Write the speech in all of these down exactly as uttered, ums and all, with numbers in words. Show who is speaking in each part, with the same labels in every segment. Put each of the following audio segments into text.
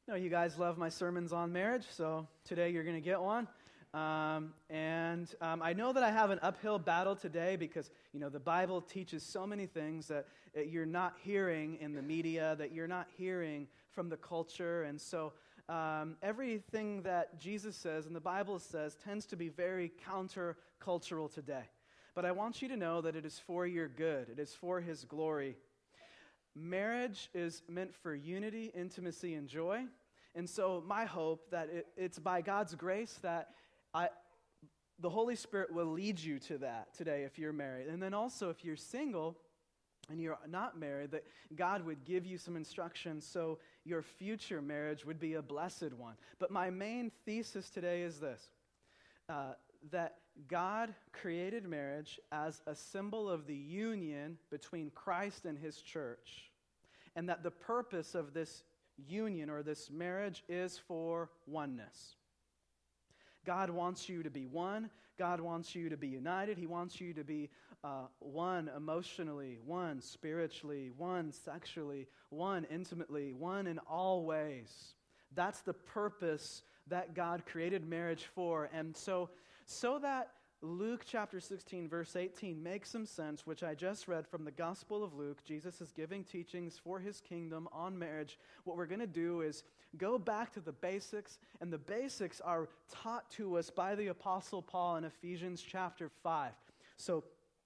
Speaker 1: No, you guys love my sermons on marriage, so today you're going to get one. Um, and um, I know that I have an uphill battle today because, you know, the Bible teaches so many things that, that you're not hearing in the media, that you're not hearing from the culture. And so um, everything that Jesus says and the Bible says tends to be very countercultural today. But I want you to know that it is for your good. It is for His glory. Marriage is meant for unity, intimacy, and joy. And so my hope that it, it's by God's grace that I, the Holy Spirit will lead you to that today if you're married. And then also if you're single and you're not married, that God would give you some instruction so your future marriage would be a blessed one. But my main thesis today is this, uh, that God created marriage as a symbol of the union between Christ and His church, and that the purpose of this union or this marriage is for oneness. God wants you to be one. God wants you to be united. He wants you to be uh, one emotionally, one spiritually, one sexually, one intimately, one in all ways. That's the purpose that God created marriage for. And so, so that Luke chapter sixteen, verse eighteen makes some sense, which I just read from the Gospel of Luke. Jesus is giving teachings for His kingdom on marriage. What we're going to do is go back to the basics, and the basics are taught to us by the Apostle Paul in Ephesians chapter five. So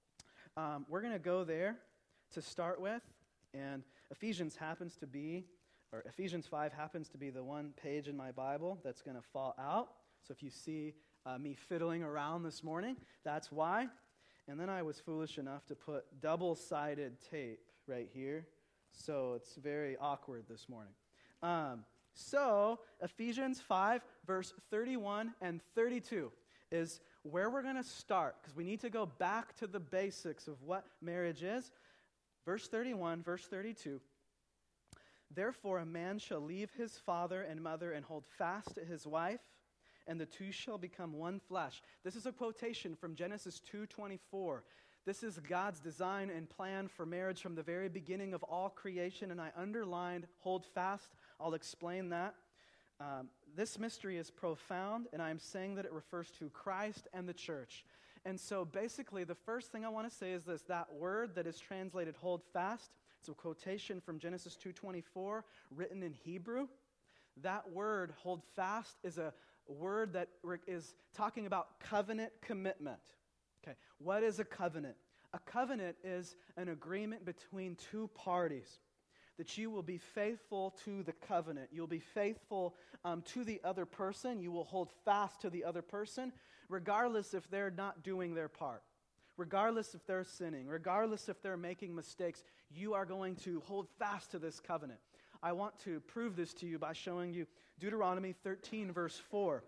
Speaker 1: um, we're going to go there to start with, and Ephesians happens to be, or Ephesians five happens to be the one page in my Bible that's going to fall out. So if you see Uh, me fiddling around this morning, that's why. And then I was foolish enough to put double-sided tape right here, so it's very awkward this morning. Um, so Ephesians five, verse thirty-one and thirty-two is where we're going to start, because we need to go back to the basics of what marriage is. Verse thirty-one, verse thirty-two. Therefore a man shall leave his father and mother and hold fast to his wife, and the two shall become one flesh. This is a quotation from Genesis two twenty-four. This is God's design and plan for marriage from the very beginning of all creation, and I underlined, hold fast. I'll explain that. Um, this mystery is profound, and I'm saying that it refers to Christ and the church. And so basically, the first thing I want to say is this, that word that is translated hold fast, it's a quotation from Genesis two twenty-four, written in Hebrew. That word, hold fast, is a word that is talking about covenant commitment. Okay, what is a covenant? A covenant is an agreement between two parties that you will be faithful to the covenant. You'll be faithful um, to the other person. You will hold fast to the other person, regardless if they're not doing their part, regardless if they're sinning, regardless if they're making mistakes. You are going to hold fast to this covenant. I want to prove this to you by showing you Deuteronomy thirteen, verse four.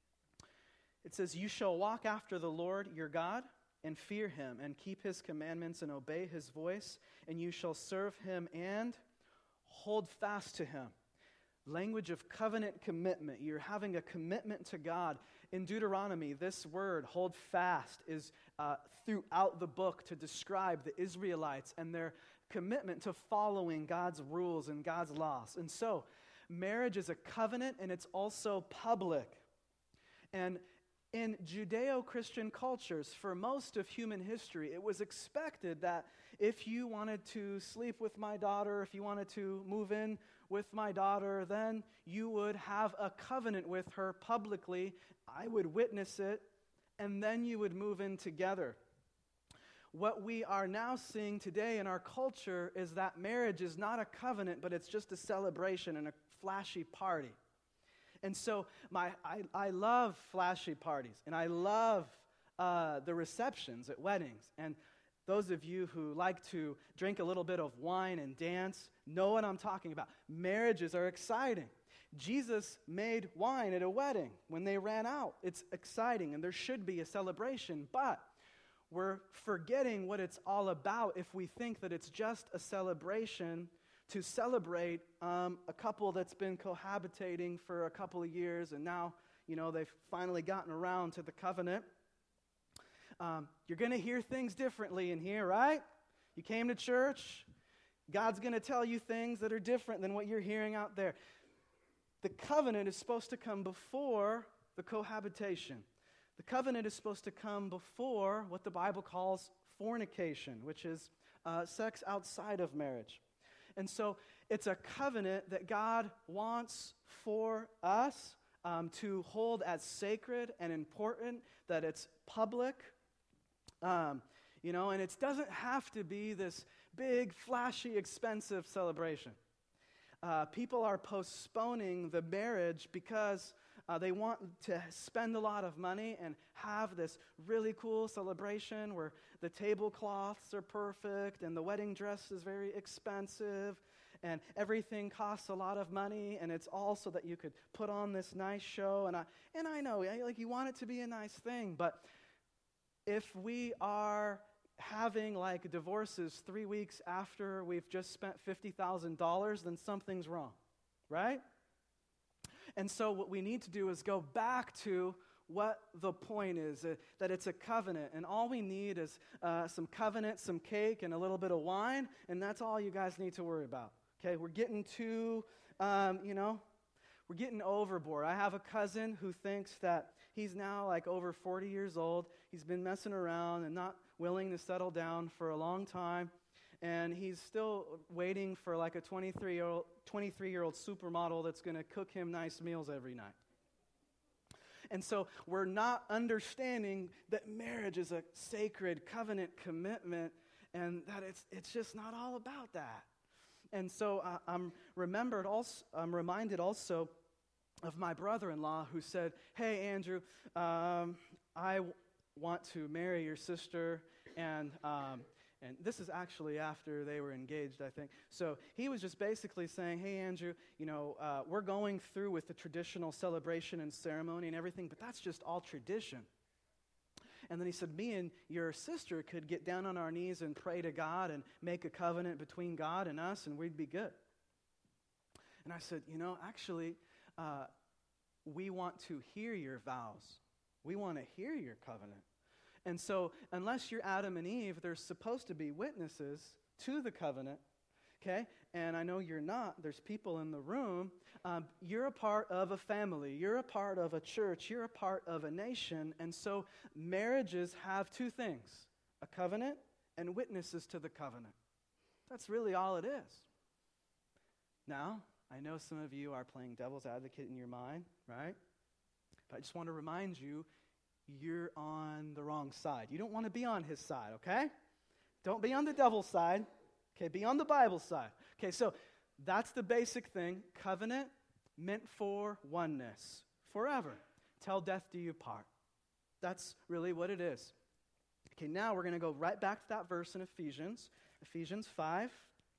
Speaker 1: It says, you shall walk after the Lord your God and fear Him and keep His commandments and obey His voice, and you shall serve Him and hold fast to Him. Language of covenant commitment. You're having a commitment to God. In Deuteronomy, this word, hold fast, is uh, throughout the book to describe the Israelites and their commitment to following God's rules and God's laws. And so, marriage is a covenant, and it's also public. And in Judeo-Christian cultures, for most of human history, it was expected that if you wanted to sleep with my daughter, if you wanted to move in with my daughter, then you would have a covenant with her publicly. I would witness it, and then you would move in together. What we are now seeing today in our culture is that marriage is not a covenant, but it's just a celebration and a flashy party. And so my I, I love flashy parties, and I love uh, the receptions at weddings. And those of you who like to drink a little bit of wine and dance know what I'm talking about. Marriages are exciting. Jesus made wine at a wedding when they ran out. It's exciting, and there should be a celebration, but we're forgetting what it's all about if we think that it's just a celebration to celebrate um, a couple that's been cohabitating for a couple of years, and now, you know, they've finally gotten around to the covenant. Um, you're going to hear things differently in here, right? You came to church. God's going to tell you things that are different than what you're hearing out there. the covenant is supposed to come before the cohabitation. The covenant is supposed to come before what the Bible calls fornication, which is uh, sex outside of marriage. And so it's a covenant that God wants for us um, to hold as sacred and important, that it's public, um, you know, and it doesn't have to be this big, flashy, expensive celebration. Uh, people are postponing the marriage because uh, they want to spend a lot of money and have this really cool celebration where the tablecloths are perfect and the wedding dress is very expensive and everything costs a lot of money, and it's all so that you could put on this nice show. And I and I know, like, you want it to be a nice thing, but if we are having like divorces three weeks after we've just spent fifty thousand dollars, then something's wrong, right? And so what we need to do is go back to what the point is, uh, that it's a covenant, and all we need is uh, some covenant, some cake, and a little bit of wine, and that's all you guys need to worry about. Okay, we're getting too, um, you know, we're getting overboard. I have a cousin who thinks that he's now like over forty years old. He's been messing around and not willing to settle down for a long time. And he's still waiting for like a twenty-three-year-old twenty-three-year-old supermodel that's going to cook him nice meals every night. And so we're not understanding that marriage is a sacred covenant commitment and that it's it's just not all about that. And so uh, I'm remembered also, I'm reminded also of my brother-in-law who said, "Hey, Andrew, um, I w- want to marry your sister," and um, and this is actually after they were engaged, I think. So he was just basically saying, "Hey, Andrew, you know, uh, we're going through with the traditional celebration and ceremony and everything, but that's just all tradition." And then he said, "Me and your sister could get down on our knees and pray to God and make a covenant between God and us, and we'd be good." And I said, "You know, actually, uh, we want to hear your vows. We want to hear your covenant. And so unless you're Adam and Eve, there's supposed to be witnesses to the covenant, okay? And I know you're not. There's people in the room. Um, you're a part of a family. You're a part of a church. You're a part of a nation. And so marriages have two things, a covenant and witnesses to the covenant. That's really all it is." Now, I know some of you are playing devil's advocate in your mind, right? But I just want to remind you, you're on the wrong side. You don't want to be on his side, okay? Don't be on the devil's side. Okay, be on the Bible side. Okay, so that's the basic thing. Covenant meant for oneness, forever. Till death do you part. That's really what it is. Okay, now we're going to go right back to that verse in Ephesians, Ephesians five,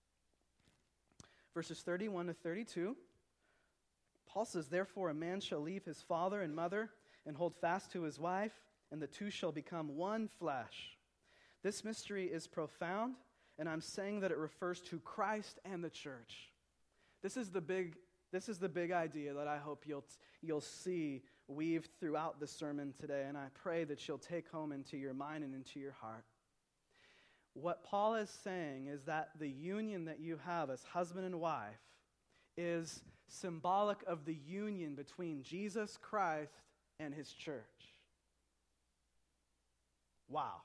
Speaker 1: verses thirty-one to thirty-two. Paul says, "Therefore a man shall leave his father and mother and hold fast to his wife, and the two shall become one flesh. This mystery is profound, and I'm saying that it refers to Christ and the church." This is the big this is the big idea that I hope you'll you'll see weaved throughout the sermon today, and I pray that you'll take home into your mind and into your heart. What Paul is saying is that the union that you have as husband and wife is symbolic of the union between Jesus Christ and his church. Wow.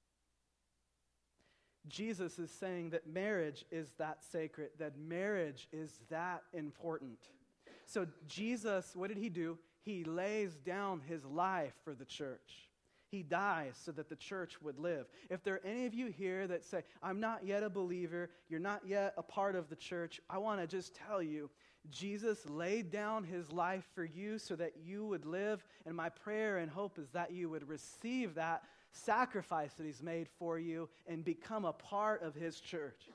Speaker 1: Jesus is saying that marriage is that sacred, that marriage is that important. So Jesus, what did he do? He lays down his life for the church. He dies so that the church would live. If there are any of you here that say, "I'm not yet a believer, you're not yet a part of the church," I want to just tell you, Jesus laid down his life for you so that you would live, and my prayer and hope is that you would receive that sacrifice that he's made for you and become a part of his church.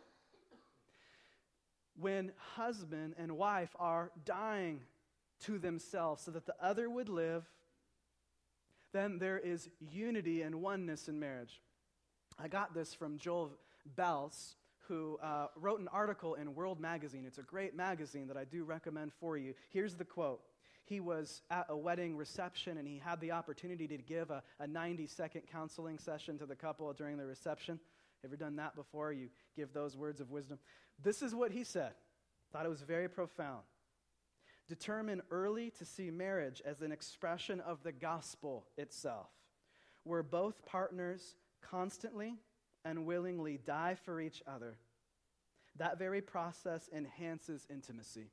Speaker 1: When husband and wife are dying to themselves so that the other would live, then there is unity and oneness in marriage. I got this from Joel Belz, who uh, wrote an article in World Magazine. It's a great magazine that I do recommend for you. Here's the quote. He was at a wedding reception, and he had the opportunity to give a, a ninety-second counseling session to the couple during the reception. Ever done that before? You give those words of wisdom. This is what he said. Thought it was very profound. Determine early to see marriage as an expression of the gospel itself, where both partners constantly and willingly die for each other. That very process enhances intimacy.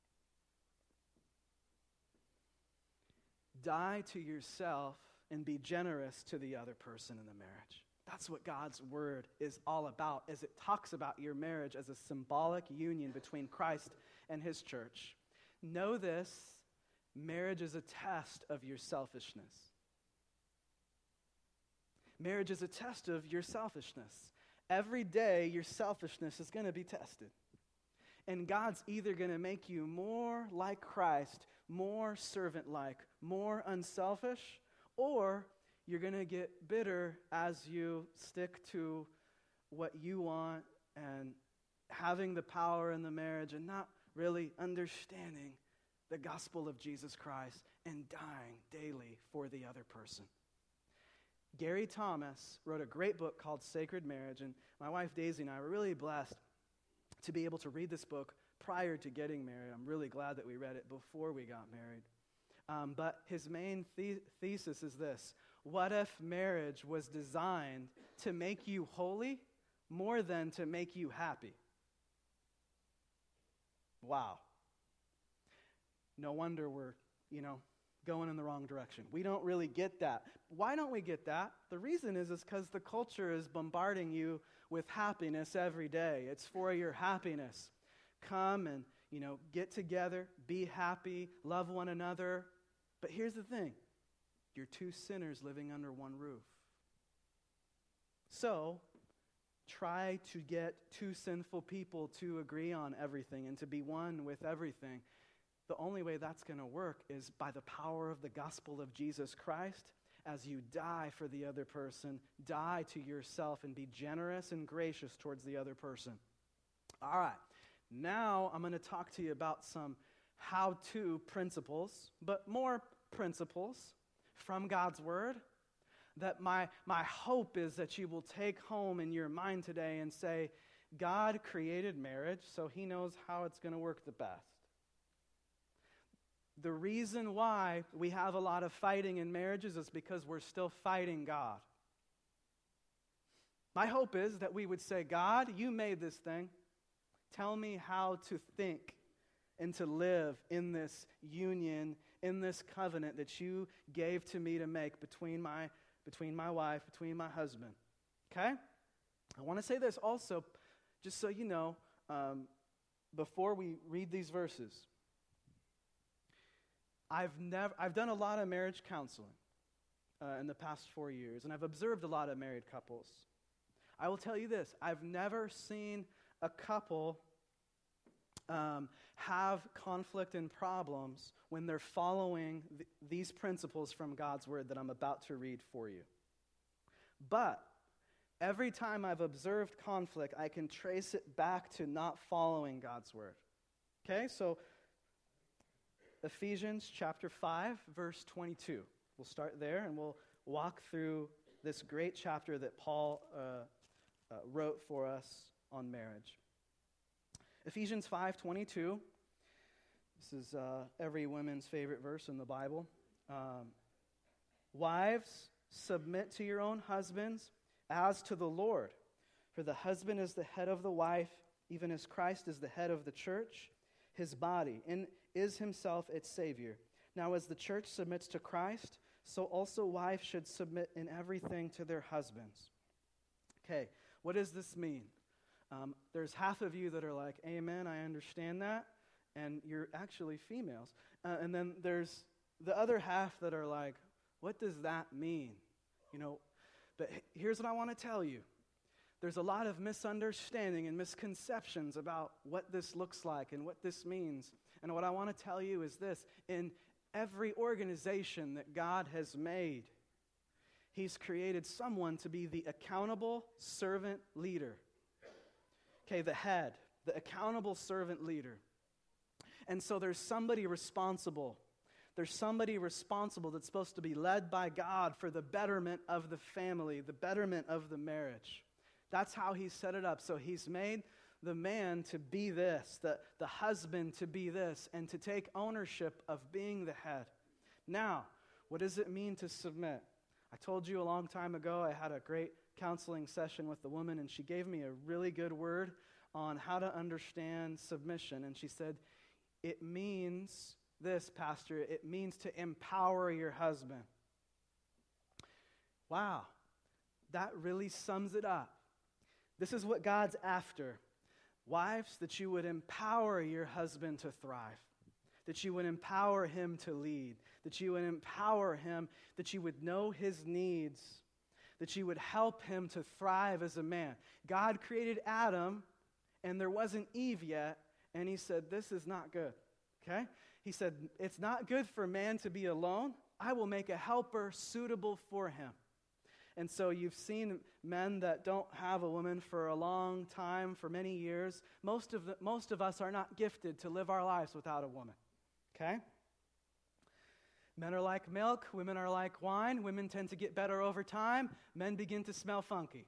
Speaker 1: Die to yourself and be generous to the other person in the marriage. That's what God's word is all about, as it talks about your marriage as a symbolic union between Christ and his church. Know this, marriage is a test of your selfishness. Marriage is a test of your selfishness. Every day, your selfishness is going to be tested. And God's either going to make you more like Christ, more servant-like, more unselfish, or you're going to get bitter as you stick to what you want and having the power in the marriage and not really understanding the gospel of Jesus Christ and dying daily for the other person. Gary Thomas wrote a great book called Sacred Marriage, and my wife Daisy and I were really blessed to be able to read this book prior to getting married. I'm really glad that we read it before we got married. Um, but his main the- thesis is this: what if marriage was designed to make you holy more than to make you happy? Wow. No wonder we're, you know, going in the wrong direction. We don't really get that. Why don't we get that? The reason is is because the culture is bombarding you with happiness every day. It's for your happiness. Come and, you know, get together, be happy, love one another. But here's the thing. You're two sinners living under one roof. So, try to get two sinful people to agree on everything and to be one with everything. The only way that's going to work is by the power of the gospel of Jesus Christ. As you die for the other person, die to yourself and be generous and gracious towards the other person. All right, now I'm going to talk to you about some how-to principles, but more principles from God's word that my, my hope is that you will take home in your mind today and say, God created marriage, so he knows how it's going to work the best. The reason why we have a lot of fighting in marriages is because we're still fighting God. My hope is that we would say, God, you made this thing. Tell me how to think and to live in this union, in this covenant that you gave to me to make between my, between my wife, between my husband. Okay? I want to say this also, just so you know, um, before we read these verses. I've never, I've done a lot of marriage counseling uh, in the past four years, and I've observed a lot of married couples. I will tell you this, I've never seen a couple um, have conflict and problems when they're following th- these principles from God's word that I'm about to read for you. But every time I've observed conflict, I can trace it back to not following God's word. Okay, so Ephesians chapter five, verse twenty-two. We'll start there and we'll walk through this great chapter that Paul uh, uh, wrote for us on marriage. Ephesians five twenty-two. This is uh, every woman's favorite verse in the Bible. Um, Wives, submit to your own husbands as to the Lord. For the husband is the head of the wife, even as Christ is the head of the church, his body, and is himself its Savior. Now as the church submits to Christ, so also wives should submit in everything to their husbands. Okay, what does this mean? Um, there's half of you that are like, amen, I understand that, and you're actually females. Uh, and then there's the other half that are like, what does that mean? You know, but here's what I want to tell you. There's a lot of misunderstanding and misconceptions about what this looks like and what this means. And what I want to tell you is this: in every organization that God has made, he's created someone to be the accountable servant leader. Okay, the head, the accountable servant leader. And so there's somebody responsible. There's somebody responsible that's supposed to be led by God for the betterment of the family, the betterment of the marriage. That's how he set it up. So he's made the man to be this, the, the husband to be this, and to take ownership of being the head. Now, what does it mean to submit? I told you a long time ago I had a great counseling session with the woman, and she gave me a really good word on how to understand submission. And she said, it means this, Pastor, it means to empower your husband. Wow, that really sums it up. This is what God's after. Wives, that you would empower your husband to thrive, that you would empower him to lead, that you would empower him, that you would know his needs, that you would help him to thrive as a man. God created Adam, and there wasn't Eve yet, and he said, this is not good, okay? He said, it's not good for man to be alone. I will make a helper suitable for him. And so you've seen men that don't have a woman for a long time, for many years. Most of the, most of us are not gifted to live our lives without a woman, okay? Men are like milk, women are like wine. Women tend to get better over time. Men begin to smell funky.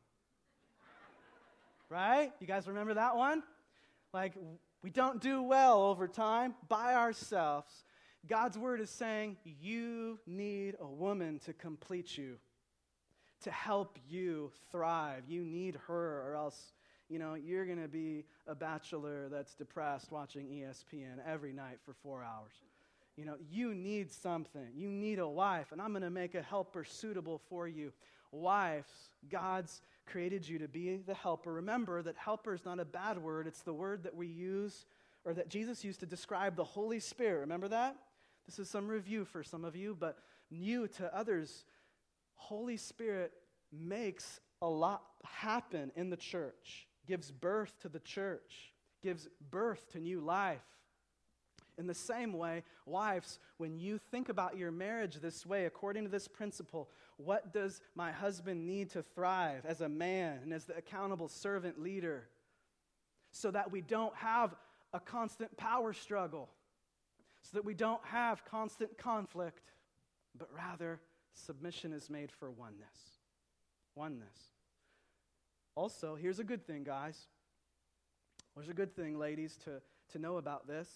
Speaker 1: Right? You guys remember that one? Like, we don't do well over time by ourselves. God's word is saying you need a woman to complete you, to help you thrive. You need her, or else, you know, you're going to be a bachelor that's depressed watching E S P N every night for four hours. You know, you need something. You need a wife, and I'm going to make a helper suitable for you. Wives, God's created you to be the helper. Remember that helper is not a bad word. It's the word that we use, or that Jesus used to describe the Holy Spirit. Remember that? This is some review for some of you, but new to others. Holy Spirit makes a lot happen in the church, gives birth to the church, gives birth to new life. In the same way, wives, when you think about your marriage this way, according to this principle, what does my husband need to thrive as a man and as the accountable servant leader, so that we don't have a constant power struggle, so that we don't have constant conflict, but rather submission is made for oneness. Oneness. Also, here's a good thing, guys. There's a good thing, ladies, to, to know about this.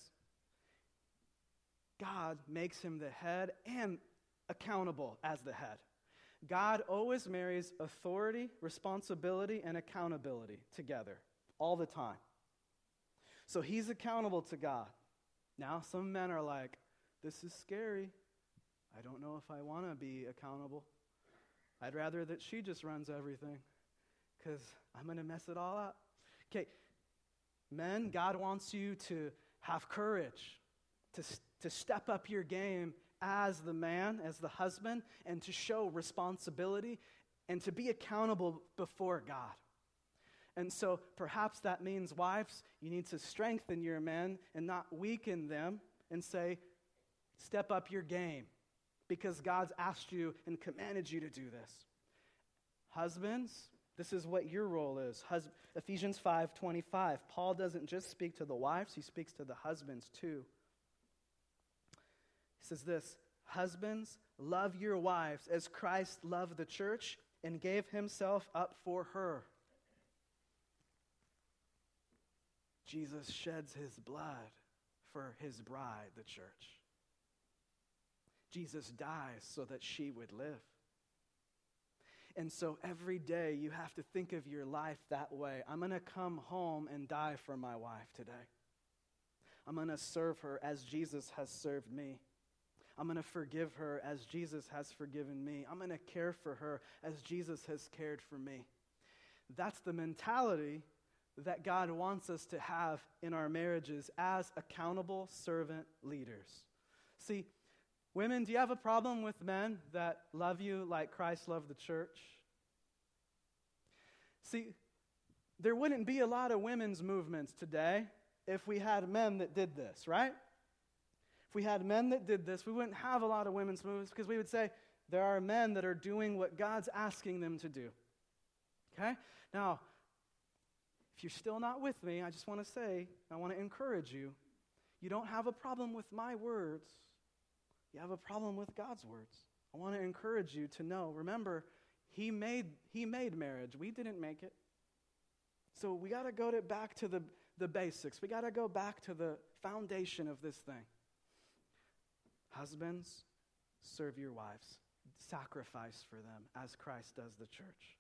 Speaker 1: God makes him the head and accountable as the head. God always marries authority, responsibility, and accountability together all the time. So he's accountable to God. Now, some men are like, this is scary. I don't know if I want to be accountable. I'd rather that she just runs everything, because I'm going to mess it all up. Okay, men, God wants you to have courage, to, to step up your game as the man, as the husband, and to show responsibility and to be accountable before God. And so perhaps that means, wives, you need to strengthen your men and not weaken them, and say, step up your game, because God's asked you and commanded you to do this. Husbands, this is what your role is. Hus- Ephesians five twenty-five. Paul doesn't just speak to the wives, he speaks to the husbands too. He says this, husbands, love your wives as Christ loved the church and gave himself up for her. Jesus sheds his blood for his bride, the church. Jesus dies so that she would live. And so every day you have to think of your life that way. I'm going to come home and die for my wife today. I'm going to serve her as Jesus has served me. I'm going to forgive her as Jesus has forgiven me. I'm going to care for her as Jesus has cared for me. That's the mentality that God wants us to have in our marriages as accountable servant leaders. See, women, do you have a problem with men that love you like Christ loved the church? See, there wouldn't be a lot of women's movements today if we had men that did this, right? If we had men that did this, we wouldn't have a lot of women's movements, because we would say there are men that are doing what God's asking them to do. Okay? Now, if you're still not with me, I just want to say, I want to encourage you, you don't have a problem with my words. You have a problem with God's words. I want to encourage you to know, remember, he made he made marriage. We didn't make it. So we got to go to, back to the the basics. We got to go back to the foundation of this thing. Husbands, serve your wives. Sacrifice for them as Christ does the church.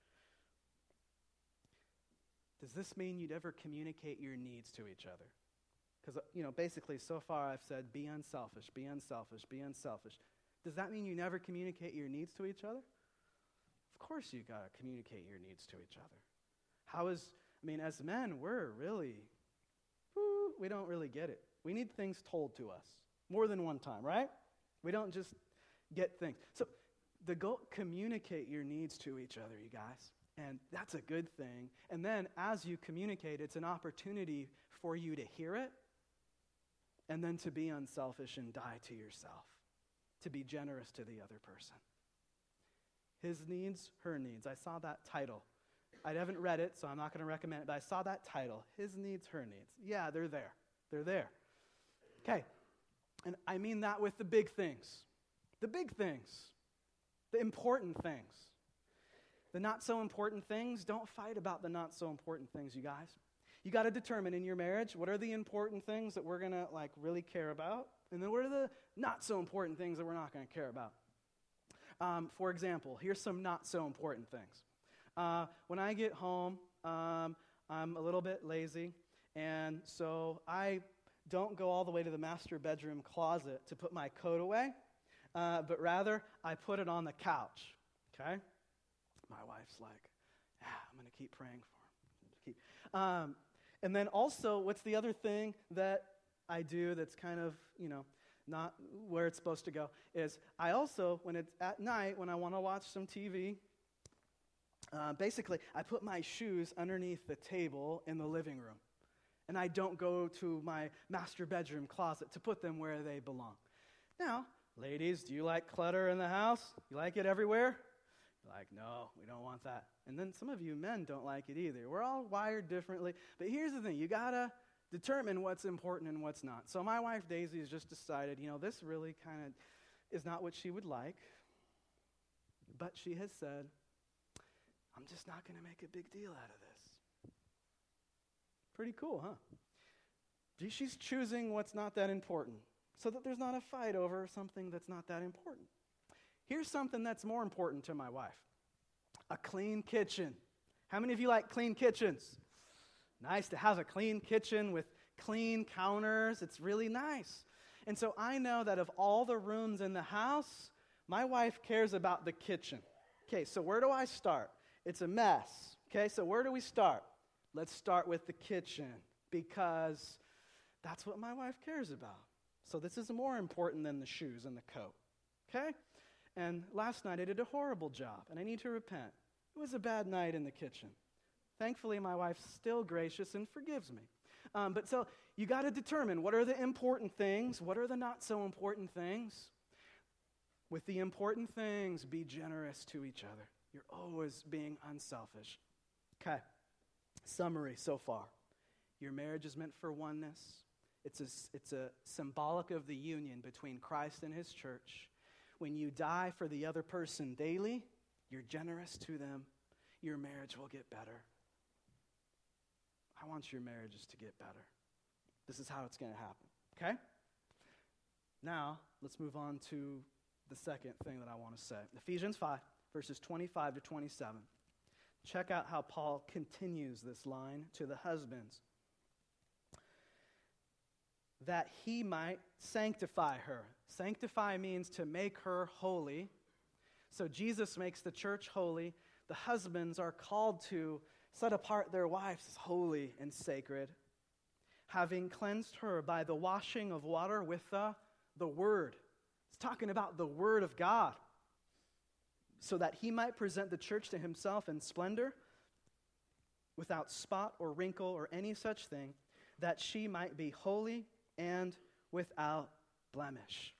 Speaker 1: Does this mean you'd ever communicate your needs to each other? Because, you know, basically so far I've said be unselfish, be unselfish, be unselfish. Does that mean you never communicate your needs to each other? Of course you got to communicate your needs to each other. How is, I mean, as men, we're really, whoo, we don't really get it. We need things told to us more than one time, right? We don't just get things. So the goal, communicate your needs to each other, you guys. And that's a good thing. And then as you communicate, it's an opportunity for you to hear it and then to be unselfish and die to yourself, to be generous to the other person. His needs, her needs. I saw that title. I haven't read it, so I'm not going to recommend it, but I saw that title. His needs, her needs. Yeah, they're there. They're there. Okay. And I mean that with the big things. The big things. The important things. The not so important things, don't fight about the not so important things, you guys. You got to determine in your marriage, what are the important things that we're going to like really care about? And then what are the not so important things that we're not going to care about? Um, for example, here's some not so important things. Uh, when I get home, um, I'm a little bit lazy, and so I don't go all the way to the master bedroom closet to put my coat away, uh, but rather I put it on the couch, okay? My wife's like, yeah, I'm going to keep praying for him. Keep. Um, and then also, what's the other thing that I do that's kind of, you know, not where it's supposed to go, is I also, when it's at night, when I want to watch some T V, uh, basically, I put my shoes underneath the table in the living room. And I don't go to my master bedroom closet to put them where they belong. Now, ladies, do you like clutter in the house? You like it everywhere? You're like, no, we don't want that. And then some of you men don't like it either. We're all wired differently. But here's the thing. You got to determine what's important and what's not. So my wife, Daisy, has just decided, you know, this really kind of is not what she would like. But she has said, I'm just not going to make a big deal out of this. Pretty cool, huh? She's choosing what's not that important so that there's not a fight over something that's not that important. Here's something that's more important to my wife. A clean kitchen. How many of you like clean kitchens? Nice to have a clean kitchen with clean counters. It's really nice. And so I know that of all the rooms in the house, my wife cares about the kitchen. Okay, so where do I start? It's a mess. Okay, so where do we start? Let's start with the kitchen because that's what my wife cares about. So this is more important than the shoes and the coat. Okay? And last night I did a horrible job, and I need to repent. It was a bad night in the kitchen. Thankfully, my wife's still gracious and forgives me. Um, but so you got to determine what are the important things, what are the not so important things. With the important things, be generous to each other. You're always being unselfish. Okay. Summary so far. Your marriage is meant for oneness. It's a, it's a symbolic of the union between Christ and his church. When you die for the other person daily, you're generous to them, your marriage will get better. I want your marriages to get better. This is how it's going to happen, okay? Now, let's move on to the second thing that I want to say. Ephesians five, verses twenty-five to twenty-seven. Check out how Paul continues this line to the husbands. That he might sanctify her. Sanctify means to make her holy. So Jesus makes the church holy. The husbands are called to set apart their wives as holy and sacred, having cleansed her by the washing of water with the, the word. It's talking about the word of God. So that he might present the church to himself in splendor, without spot or wrinkle or any such thing, that she might be holy and without blemish.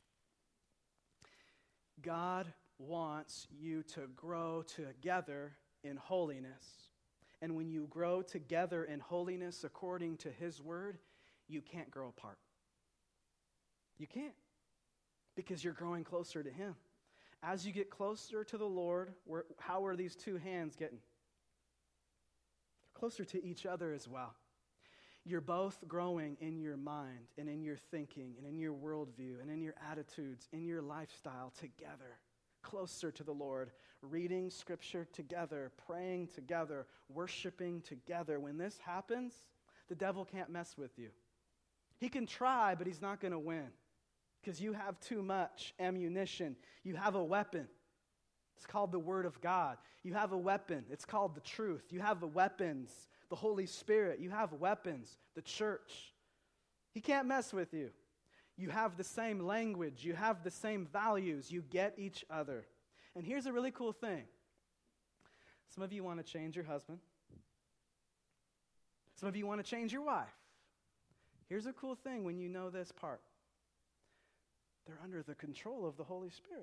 Speaker 1: God wants you to grow together in holiness. And when you grow together in holiness according to his word, you can't grow apart. You can't. Because you're growing closer to him. As you get closer to the Lord, where, how are these two hands getting? They're closer to each other as well. You're both growing in your mind and in your thinking and in your worldview and in your attitudes, in your lifestyle together, closer to the Lord, reading Scripture together, praying together, worshiping together. When this happens, the devil can't mess with you. He can try, but he's not going to win because you have too much ammunition. You have a weapon. It's called the Word of God. You have a weapon. It's called the truth. You have the weapons, the Holy Spirit. You have weapons, the church. He can't mess with you. You have the same language. You have the same values. You get each other. And here's a really cool thing. Some of you want to change your husband. Some of you want to change your wife. Here's a cool thing when you know this part. They're under the control of the Holy Spirit.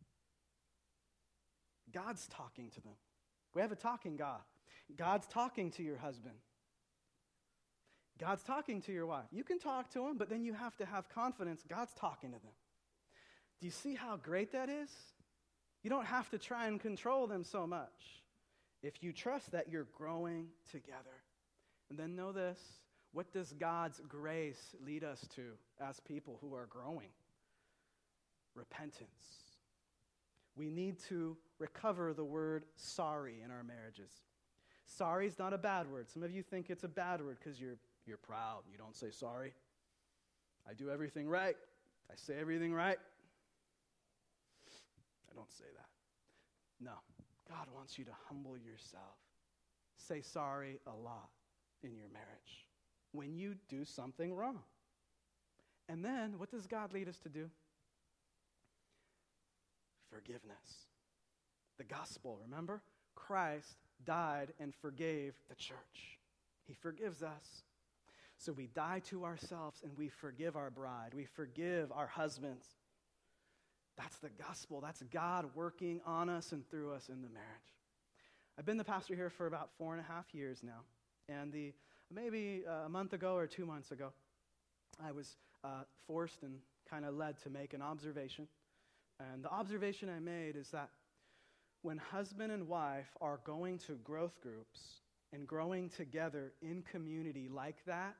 Speaker 1: God's talking to them. We have a talking God. God's talking to your husband. God's talking to your wife. You can talk to him, but then you have to have confidence God's talking to them. Do you see how great that is? You don't have to try and control them so much. If you trust that you're growing together. And then know this, what does God's grace lead us to as people who are growing? Repentance. We need to recover the word sorry in our marriages. Sorry is not a bad word. Some of you think it's a bad word because you're you're proud. You don't say sorry. I do everything right. I say everything right. I don't say that. No. God wants you to humble yourself. Say sorry a lot in your marriage when you do something wrong. And then, what does God lead us to do? Forgiveness. The gospel, remember? Christ died and forgave the church. He forgives us. So we die to ourselves and we forgive our bride. We forgive our husbands. That's the gospel. That's God working on us and through us in the marriage. I've been the pastor here for about four and a half years now. And the maybe uh, a month ago or two months ago, I was uh, forced and kind of led to make an observation. And the observation I made is that when husband and wife are going to growth groups and growing together in community like that,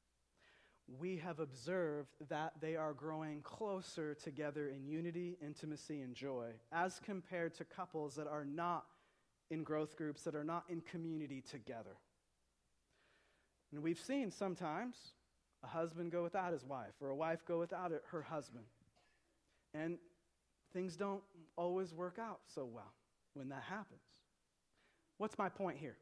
Speaker 1: we have observed that they are growing closer together in unity, intimacy, and joy, as compared to couples that are not in growth groups, that are not in community together. And we've seen sometimes a husband go without his wife, or a wife go without her husband. And things don't always work out so well when that happens. What's my point here?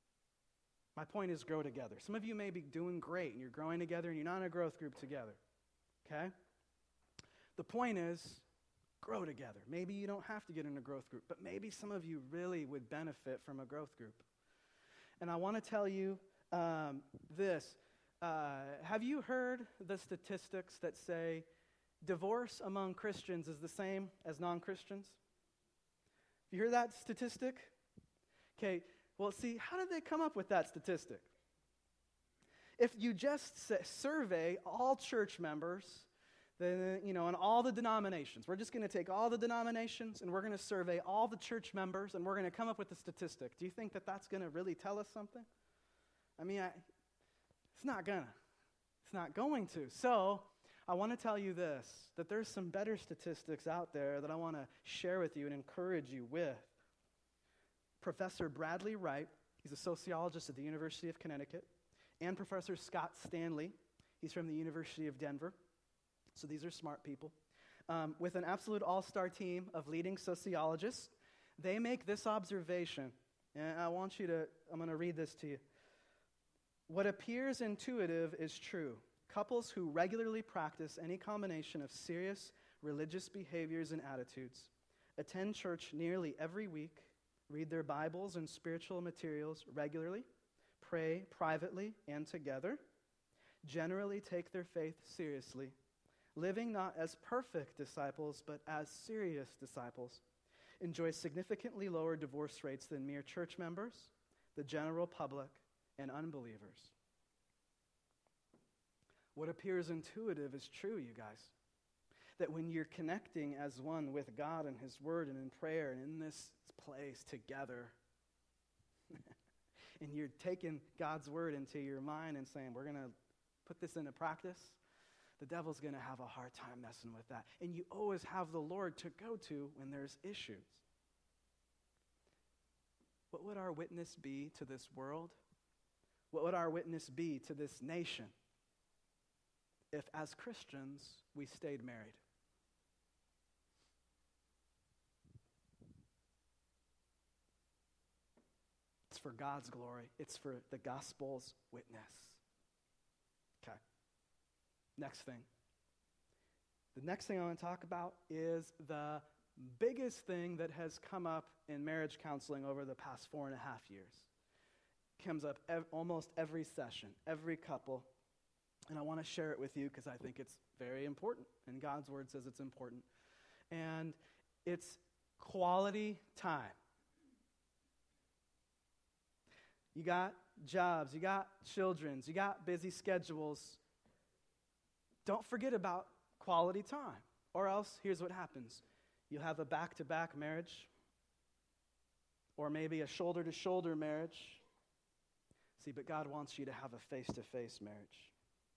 Speaker 1: My point is grow together. Some of you may be doing great and you're growing together and you're not in a growth group together. Okay? The point is grow together. Maybe you don't have to get in a growth group, but maybe some of you really would benefit from a growth group. And I want to tell you um, this. Uh, have you heard the statistics that say divorce among Christians is the same as non-Christians? Have you heard that statistic? Okay, well, see, how did they come up with that statistic? If you just survey all church members, then, you know, and all the denominations, we're just going to take all the denominations and we're going to survey all the church members and we're going to come up with a statistic. Do you think that that's going to really tell us something? I mean, I, it's not going to. It's not going to. So, I want to tell you this, that there's some better statistics out there that I want to share with you and encourage you with. Professor Bradley Wright, he's a sociologist at the University of Connecticut, and Professor Scott Stanley, he's from the University of Denver. So these are smart people. Um, with an absolute all-star team of leading sociologists, they make this observation, and I want you to, I'm going to read this to you. What appears intuitive is true. Couples who regularly practice any combination of serious religious behaviors and attitudes, attend church nearly every week, read their Bibles and spiritual materials regularly, pray privately and together, generally take their faith seriously, living not as perfect disciples but as serious disciples, enjoy significantly lower divorce rates than mere church members, the general public, and unbelievers. What appears intuitive is true, you guys. That when you're connecting as one with God and His Word and in prayer and in this place together, and you're taking God's word into your mind and saying, we're going to put this into practice, the devil's going to have a hard time messing with that. And you always have the Lord to go to when there's issues. What would our witness be to this world? What would our witness be to this nation if, as Christians, we stayed married? It's for God's glory. It's for the gospel's witness. Okay. Next thing. The next thing I want to talk about is the biggest thing that has come up in marriage counseling over the past four and a half years. It comes up ev- almost every session, every couple. And I want to share it with you because I think it's very important. And God's word says it's important. And it's quality time. You got jobs, you got children, you got busy schedules. Don't forget about quality time. Or else, here's what happens. You'll have a back-to-back marriage, or maybe a shoulder-to-shoulder marriage. See, but God wants you to have a face-to-face marriage.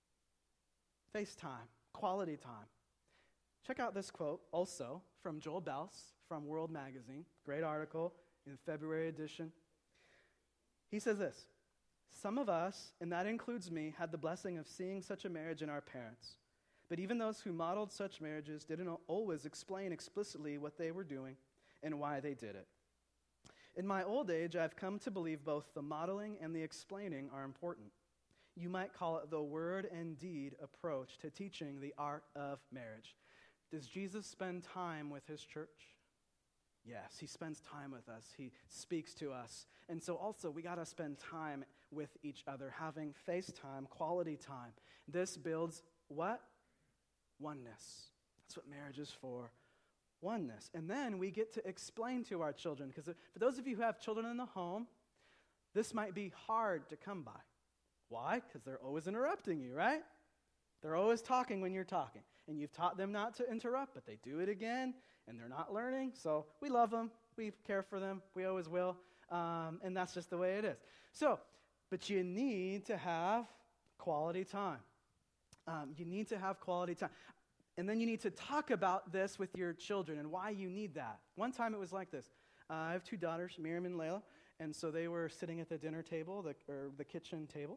Speaker 1: FaceTime, quality time. Check out this quote also from Joel Bells from World Magazine. Great article in the February edition. He says this, some of us, and that includes me, had the blessing of seeing such a marriage in our parents. But even those who modeled such marriages didn't always explain explicitly what they were doing and why they did it. In my old age, I've come to believe both the modeling and the explaining are important. You might call it the word and deed approach to teaching the art of marriage. Does Jesus spend time with his church? Yes, he spends time with us. He speaks to us. And so also we got to spend time with each other, having FaceTime, quality time. This builds what? Oneness. That's what marriage is for. Oneness. And then we get to explain to our children, because for those of you who have children in the home, this might be hard to come by. Why? Because they're always interrupting you, right? They're always talking when you're talking. And you've taught them not to interrupt, but they do it again, and they're not learning. So we love them. We care for them. We always will. Um, and that's just the way it is. So, but you need to have quality time. Um, you need to have quality time. And then you need to talk about this with your children and why you need that. One time it was like this. Uh, I have two daughters, Miriam and Layla, and so they were sitting at the dinner table, the, or the kitchen table.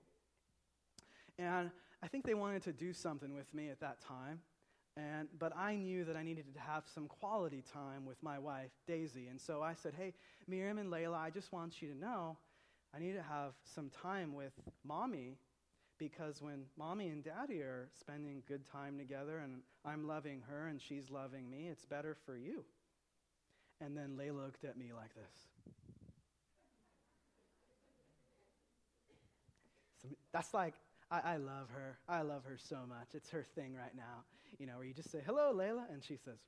Speaker 1: And I think they wanted to do something with me at that time. And but I knew that I needed to have some quality time with my wife, Daisy. And so I said, hey, Miriam and Layla, I just want you to know I need to have some time with Mommy, because when Mommy and Daddy are spending good time together and I'm loving her and she's loving me, it's better for you. And then Layla looked at me like this. So that's like, I, I love her. I love her so much. It's her thing right now. You know, where you just say, hello, Layla, and she says,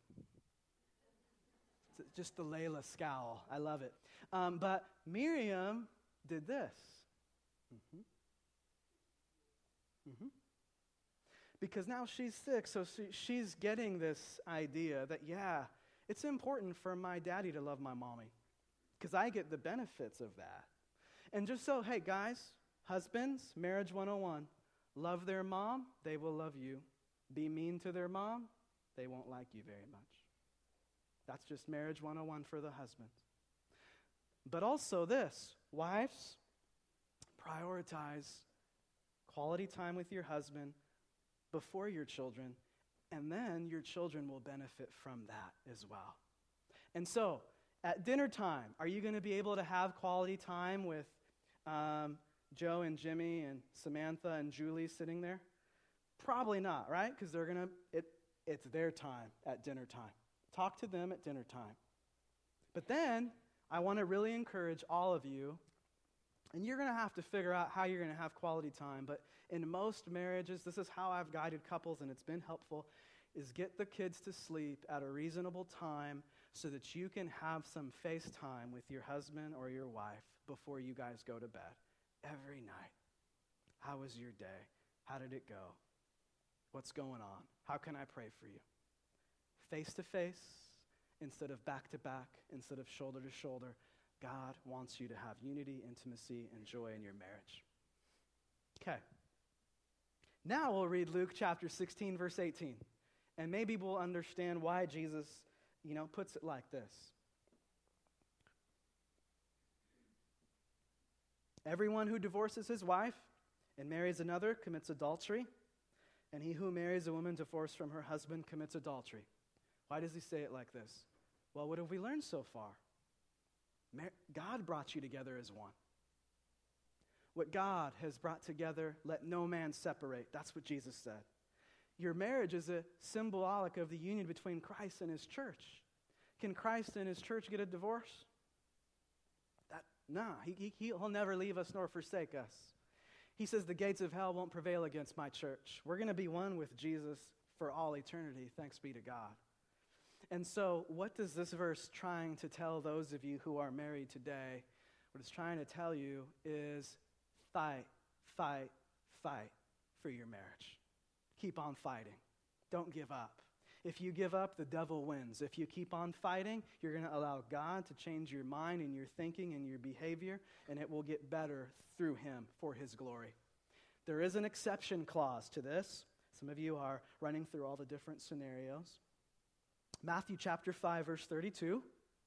Speaker 1: it's just the Layla scowl. I love it. Um, but Miriam did this. Mm-hmm. Mm-hmm. Because now she's six, so she, she's getting this idea that, yeah, it's important for my daddy to love my mommy, because I get the benefits of that. And just so, hey, guys, husbands, marriage one oh one, love their mom, they will love you. Be mean to their mom, they won't like you very much. That's just marriage one oh one for the husbands. But also this, wives, prioritize quality time with your husband before your children, and then your children will benefit from that as well. And so, at dinner time, are you going to be able to have quality time with um, Joe and Jimmy and Samantha and Julie sitting there? Probably not, right? Because they're going to, it, it's their time at dinner time. Talk to them at dinner time. But then, I want to really encourage all of you, and you're going to have to figure out how you're going to have quality time, but in most marriages, this is how I've guided couples, and it's been helpful, is get the kids to sleep at a reasonable time so that you can have some face time with your husband or your wife before you guys go to bed every night. How was your day? How did it go? What's going on? How can I pray for you? Face to face instead of back to back, instead of shoulder to shoulder. God wants you to have unity, intimacy, and joy in your marriage. Okay. Now we'll read Luke chapter sixteen, verse eighteen. And maybe we'll understand why Jesus, you know, puts it like this. Everyone who divorces his wife and marries another commits adultery, and he who marries a woman divorced from her husband commits adultery. Why does he say it like this? Well, what have we learned so far? Mar- God brought you together as one. What God has brought together, let no man separate. That's what Jesus said. Your marriage is a symbolic of the union between Christ and his church. Can Christ and his church get a divorce? That, nah, he, he, he'll never leave us nor forsake us. He says the gates of hell won't prevail against my church. We're going to be one with Jesus for all eternity, thanks be to God. And so what does this verse trying to tell those of you who are married today? What it's trying to tell you is fight, fight, fight for your marriage. Keep on fighting. Don't give up. If you give up, the devil wins. If you keep on fighting, you're going to allow God to change your mind and your thinking and your behavior, and it will get better through him for his glory. There is an exception clause to this. Some of you are running through all the different scenarios. Matthew chapter five, verse thirty-two.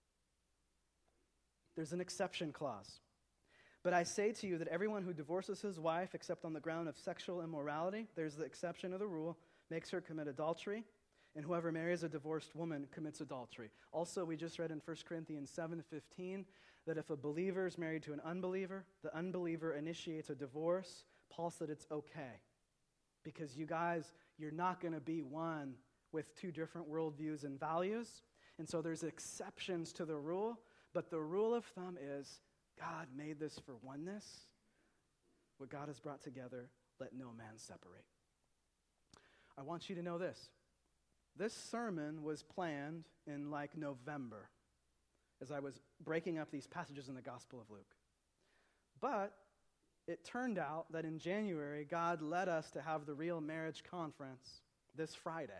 Speaker 1: There's an exception clause. But I say to you that everyone who divorces his wife except on the ground of sexual immorality, there's the exception of the rule, makes her commit adultery, and whoever marries a divorced woman commits adultery. Also, we just read in First Corinthians seven fifteen that if a believer is married to an unbeliever, the unbeliever initiates a divorce. Paul said it's okay because you guys, you're not going to be one with two different worldviews and values. And so there's exceptions to the rule, but the rule of thumb is God made this for oneness. What God has brought together, let no man separate. I want you to know this. This sermon was planned in like November as I was breaking up these passages in the Gospel of Luke. But it turned out that in January, God led us to have the Real Marriage Conference this Friday.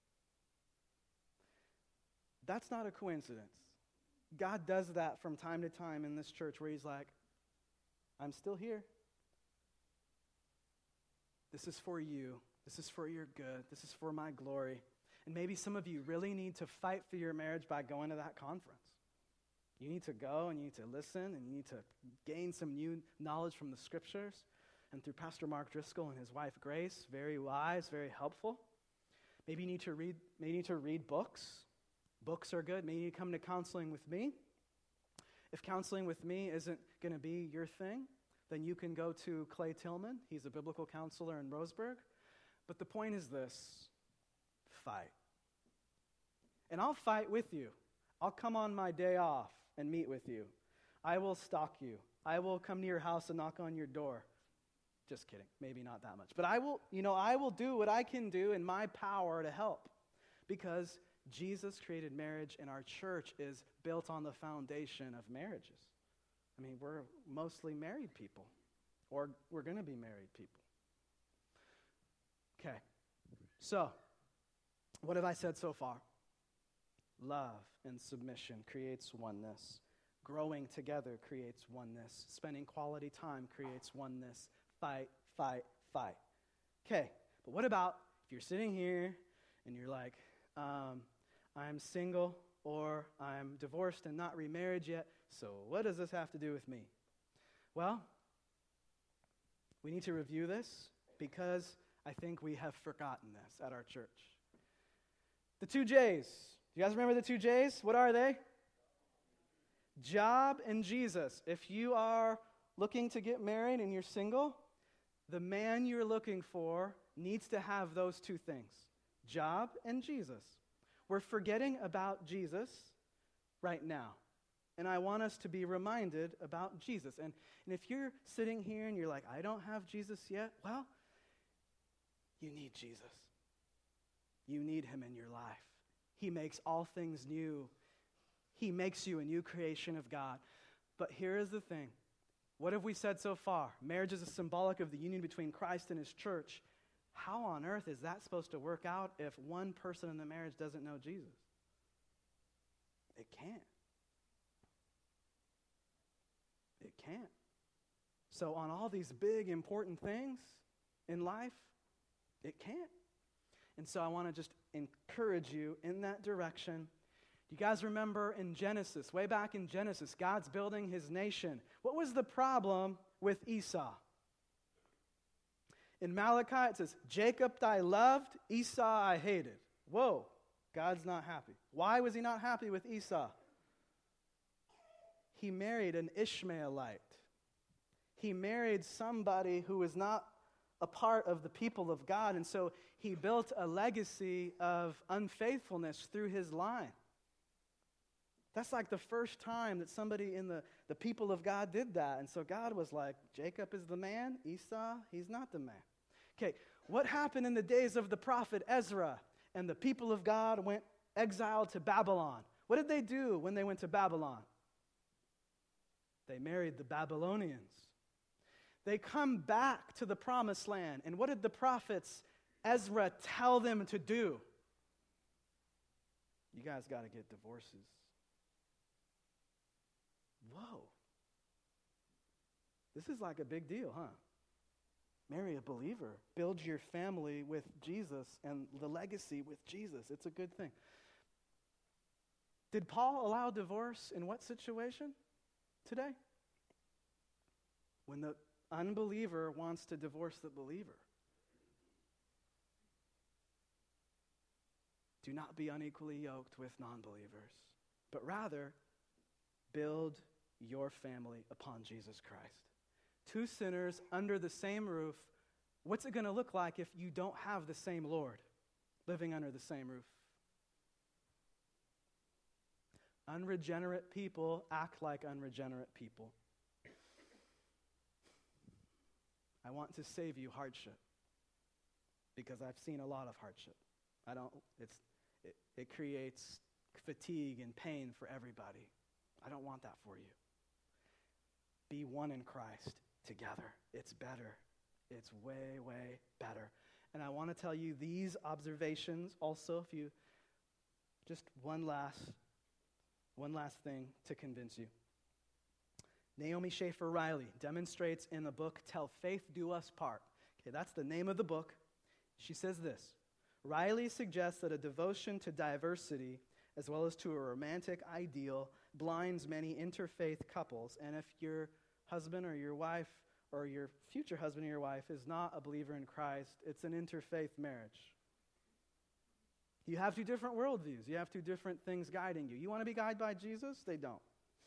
Speaker 1: That's not a coincidence. God does that from time to time in this church where he's like, I'm still here. This is for you. This is for your good. This is for my glory. And maybe some of you really need to fight for your marriage by going to that conference. You need to go and you need to listen and you need to gain some new knowledge from the scriptures. And through Pastor Mark Driscoll and his wife Grace, very wise, very helpful. Maybe you need to read, maybe you need to read books. Books are good. Maybe you come to counseling with me. If counseling with me isn't going to be your thing, then you can go to Clay Tillman. He's a biblical counselor in Roseburg. But the point is this, fight. And I'll fight with you. I'll come on my day off and meet with you. I will stalk you. I will come to your house and knock on your door. Just kidding. Maybe not that much. But I will, you know, I will do what I can do in my power to help. Because Jesus created marriage, and our church is built on the foundation of marriages. I mean, we're mostly married people, or we're going to be married people. Okay, so what have I said so far? Love and submission creates oneness. Growing together creates oneness. Spending quality time creates oneness. Fight, fight, fight. Okay, but what about if you're sitting here and you're like, um, I'm single or I'm divorced and not remarried yet, so what does this have to do with me? Well, we need to review this because I think we have forgotten this at our church. The two J's. Do you guys remember the two J's? What are they? Job and Jesus. If you are looking to get married and you're single, the man you're looking for needs to have those two things. Job and Jesus. We're forgetting about Jesus right now. And I want us to be reminded about Jesus. And, and if you're sitting here and you're like, I don't have Jesus yet, well, you need Jesus. You need him in your life. He makes all things new. He makes you a new creation of God. But here is the thing. What have we said so far? Marriage is a symbolic of the union between Christ and his church. How on earth is that supposed to work out if one person in the marriage doesn't know Jesus? It can't. It can't. So on all these big, important things in life, it can't. And so I want to just encourage you in that direction. Do you guys remember in Genesis, way back in Genesis, God's building his nation? What was the problem with Esau? In Malachi, it says, Jacob I loved, Esau I hated. Whoa, God's not happy. Why was he not happy with Esau? He married an Ishmaelite. He married somebody who was not a part of the people of God, and so he built a legacy of unfaithfulness through his line. That's like the first time that somebody in the, the people of God did that. And so God was like, Jacob is the man, Esau, he's not the man. Okay, what happened in the days of the prophet Ezra and the people of God went exiled to Babylon? What did they do when they went to Babylon? They married the Babylonians. They come back to the promised land. And what did the prophets Ezra tell them to do? You guys got to get divorces. Whoa. This is like a big deal, huh? Marry a believer. Build your family with Jesus and the legacy with Jesus. It's a good thing. Did Paul allow divorce in what situation today? When the unbeliever wants to divorce the believer. Do not be unequally yoked with non-believers, but rather build your family upon Jesus Christ. Two sinners under the same roof. What's it going to look like if you don't have the same Lord living under the same roof? Unregenerate people act like unregenerate people. I want to save you hardship because I've seen a lot of hardship. I don't, it's, it, it creates fatigue and pain for everybody. I don't want that for you. Be one in Christ together. It's better. It's way, way better. And I want to tell you these observations also, if you, just one last, one last thing to convince you. Naomi Schaefer Riley demonstrates in the book, Till Faith Do Us Part. Okay, that's the name of the book. She says this, Riley suggests that a devotion to diversity as well as to a romantic ideal blinds many interfaith couples. And if your husband or your wife or your future husband or your wife is not a believer in Christ, it's an interfaith marriage. You have two different worldviews. You have two different things guiding you. You want to be guided by Jesus? They don't.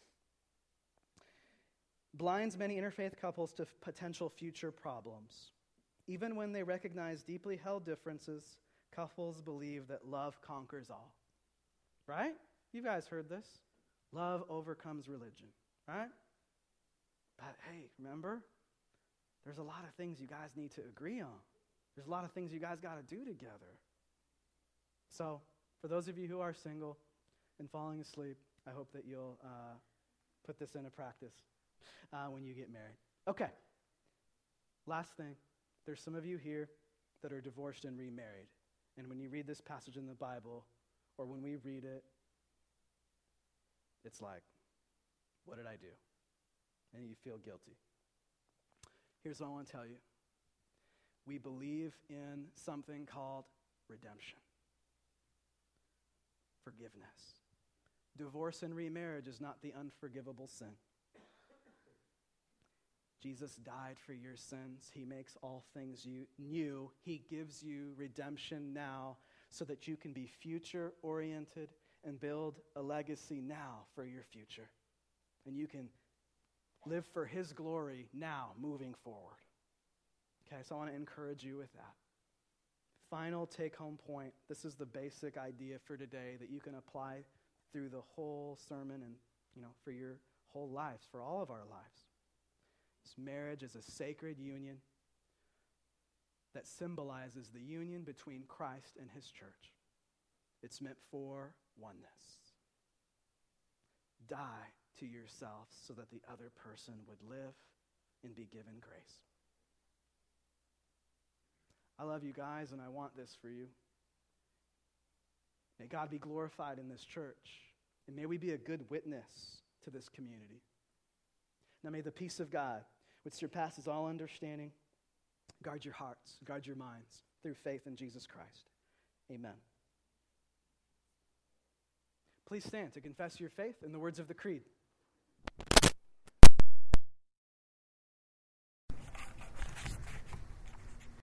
Speaker 1: Blinds many interfaith couples to f- potential future problems. Even when they recognize deeply held differences, couples believe that love conquers all. Right? You guys heard this. Love overcomes religion. Right? But hey, remember? There's a lot of things you guys need to agree on. There's a lot of things you guys got to do together. So, for those of you who are single and falling asleep, I hope that you'll uh, put this into practice uh, when you get married. Okay. Last thing. There's some of you here that are divorced and remarried. And when you read this passage in the Bible, or when we read it, it's like, what did I do? And you feel guilty. Here's what I want to tell you. We believe in something called redemption. Forgiveness. Divorce and remarriage is not the unforgivable sin. Jesus died for your sins. He makes all things you, new. He gives you redemption now so that you can be future-oriented and build a legacy now for your future. And you can live for his glory now, moving forward. Okay, so I want to encourage you with that. Final take-home point. This is the basic idea for today that you can apply through the whole sermon and, you know, for your whole lives, for all of our lives. This marriage is a sacred union that symbolizes the union between Christ and his church. It's meant for oneness. Die to yourself so that the other person would live and be given grace. I love you guys, and I want this for you. May God be glorified in this church, and may we be a good witness to this community. Now may the peace of God, which surpasses all understanding, guard your hearts, guard your minds through faith in Jesus Christ. Amen. Please stand to confess your faith in the words of the Creed.